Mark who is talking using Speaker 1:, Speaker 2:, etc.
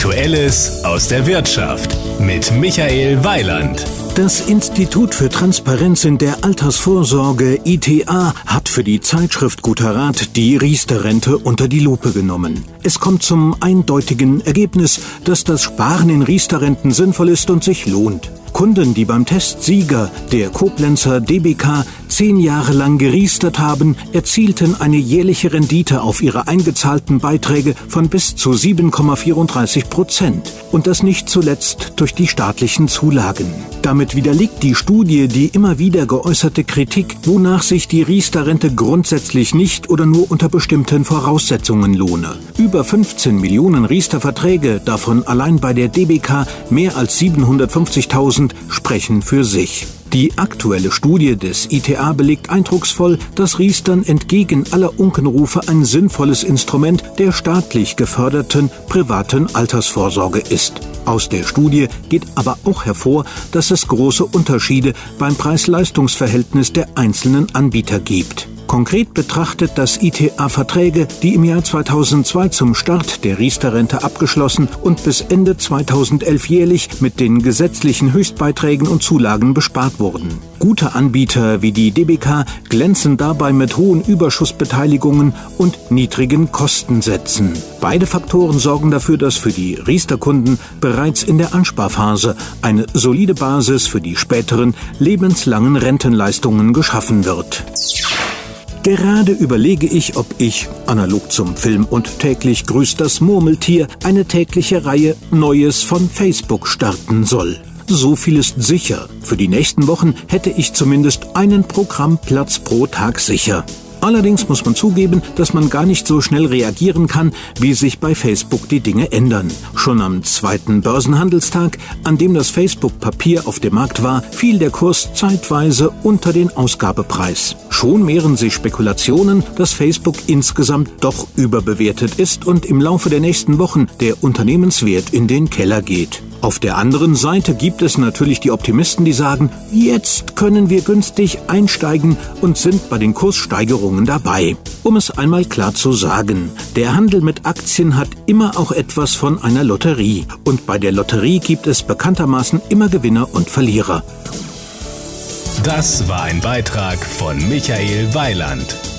Speaker 1: Aktuelles aus der Wirtschaft mit Michael Weiland.
Speaker 2: Das Institut für Transparenz in der Altersvorsorge, ITA, hat für die Zeitschrift Guter Rat die Riester-Rente unter die Lupe genommen. Es kommt zum eindeutigen Ergebnis, dass das Sparen in Riester-Renten sinnvoll ist und sich lohnt. Kunden, die beim Testsieger, der Koblenzer DBK, 10 Jahre lang geriestert haben, erzielten eine jährliche Rendite auf ihre eingezahlten Beiträge von bis zu 7,34%. Und das nicht zuletzt durch die staatlichen Zulagen. Damit widerlegt die Studie die immer wieder geäußerte Kritik, wonach sich die Riester-Rente grundsätzlich nicht oder nur unter bestimmten Voraussetzungen lohne. Über 15 Millionen Riester-Verträge, davon allein bei der DBK mehr als 750.000, sprechen für sich. Die aktuelle Studie des ITA belegt eindrucksvoll, dass Riestern entgegen aller Unkenrufe ein sinnvolles Instrument der staatlich geförderten privaten Altersvorsorge ist. Aus der Studie geht aber auch hervor, dass es große Unterschiede beim Preis-Leistungs-Verhältnis der einzelnen Anbieter gibt. Konkret betrachtet das ITA Verträge, die im Jahr 2002 zum Start der Riester-Rente abgeschlossen und bis Ende 2011 jährlich mit den gesetzlichen Höchstbeiträgen und Zulagen bespart wurden. Gute Anbieter wie die DBK glänzen dabei mit hohen Überschussbeteiligungen und niedrigen Kostensätzen. Beide Faktoren sorgen dafür, dass für die Riester-Kunden bereits in der Ansparphase eine solide Basis für die späteren lebenslangen Rentenleistungen geschaffen wird. Gerade überlege ich, ob ich, analog zum Film und täglich grüßt das Murmeltier, eine tägliche Reihe Neues von Facebook starten soll. So viel ist sicher. Für die nächsten Wochen hätte ich zumindest einen Programmplatz pro Tag sicher. Allerdings muss man zugeben, dass man gar nicht so schnell reagieren kann, wie sich bei Facebook die Dinge ändern. Schon am 2. Börsenhandelstag, an dem das Facebook-Papier auf dem Markt war, fiel der Kurs zeitweise unter den Ausgabepreis. Schon mehren sich Spekulationen, dass Facebook insgesamt doch überbewertet ist und im Laufe der nächsten Wochen der Unternehmenswert in den Keller geht. Auf der anderen Seite gibt es natürlich die Optimisten, die sagen, jetzt können wir günstig einsteigen und sind bei den Kurssteigerungen dabei. Um es einmal klar zu sagen, der Handel mit Aktien hat immer auch etwas von einer Lotterie. Und bei der Lotterie gibt es bekanntermaßen immer Gewinner und Verlierer.
Speaker 1: Das war ein Beitrag von Michael Weiland.